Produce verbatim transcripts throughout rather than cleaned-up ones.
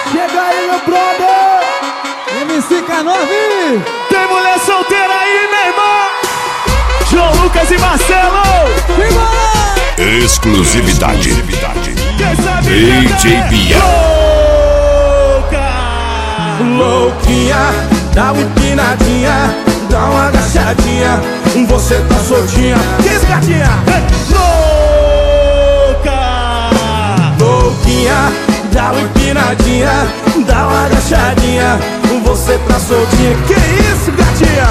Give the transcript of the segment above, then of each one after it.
Chega aí, meu brother! M C K nove! Tem mulher solteira aí, meu irmão! João Lucas e Marcelo! Exclusividade. Quem sabe D J Bia. Louquinha, dá uma empinadinha, dá uma agachadinha, você tá soltinha. Que isso, gatinha? Louca! Louquinha, dá uma empinadinha, dá uma agachadinha, você tá soltinha. Que isso, gatinha?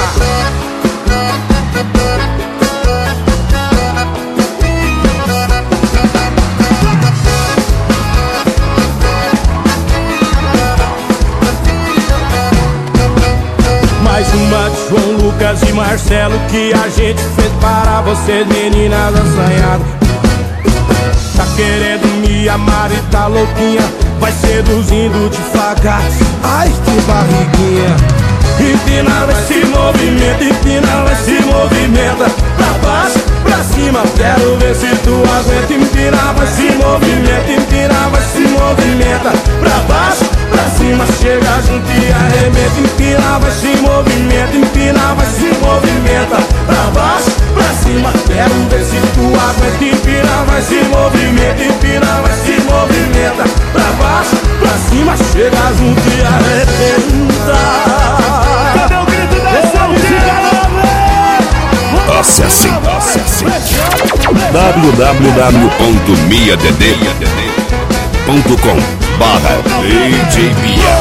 Mais uma de João Lucas e Marcelo que a gente fez para vocês, meninas assanhadas. Tá querendo me amar e tá louquinha, vai seduzindo devagar. Ai, que barriguinha. Empina, vai se movimenta, empina, vai se movimenta. Pra baixo, pra cima, quero ver se tu aguenta. Empina, vai se movimenta, empina, vai se movimenta. Pra baixo, pra cima, chega junto e arrebenta. Empina, vai se movimenta, empina, vai se movimenta. Pra baixo, pra cima, quero ver se tu aguenta. Empina, vai se movimenta, empina, vai se movimenta. Pra baixo, pra cima, chega junto e arrebenta. Cadê o grito da solteira? Acesse, acesse w w w ponto mia d d ponto com barra D J Bia.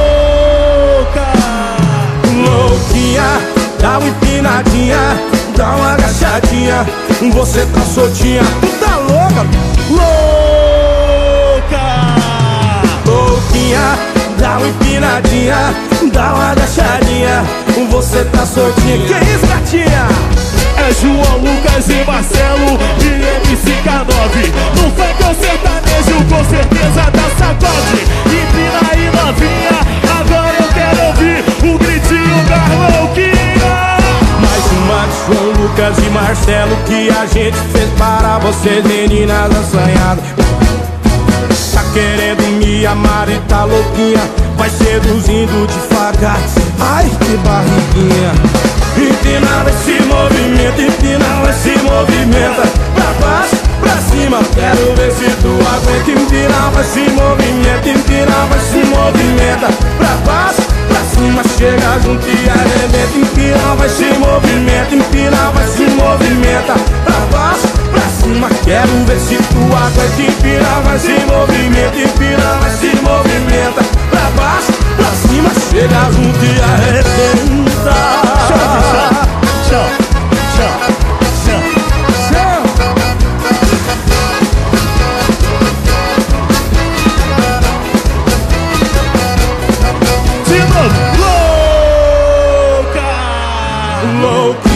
Louquinha, dá uma empinadinha, dá uma agachadinha, você tá soltinha. Tu tá louca? Louca! Louquinha, dá uma empinadinha, dá uma agachadinha, você tá soltinha. Que isso, gatinha? É João Lucas e Marcelo e M C K nove. No funk eu sertanejo, com certeza dá sacode. Empina aí, novinha, agora eu quero ouvir o gritinho da louquinha. Mais uma de João Lucas e Marcelo que a gente fez para vocês, meninas assanhadas. Tá querendo me amar e tá louquinha, vai seduzindo devagar. Ai, que barriguinha. Empina, vai se movimenta, empina, vai se movimenta. Pra baixo, pra cima, quero ver se tu aguenta. Empina, vai se movimenta, empina, vai se movimenta. Pra baixo, pra cima, chega junto e arrebenta. Empina, vai se movimenta, empina, vai se movimenta. Pra baixo, pra cima, quero ver se tu aguenta. Empina, vai se movimenta, empina, vai se movimenta. Pra baixo, pra cima, chega junto e arrebenta. Chão, chão, chão, chão. De novo. Louca! Louca!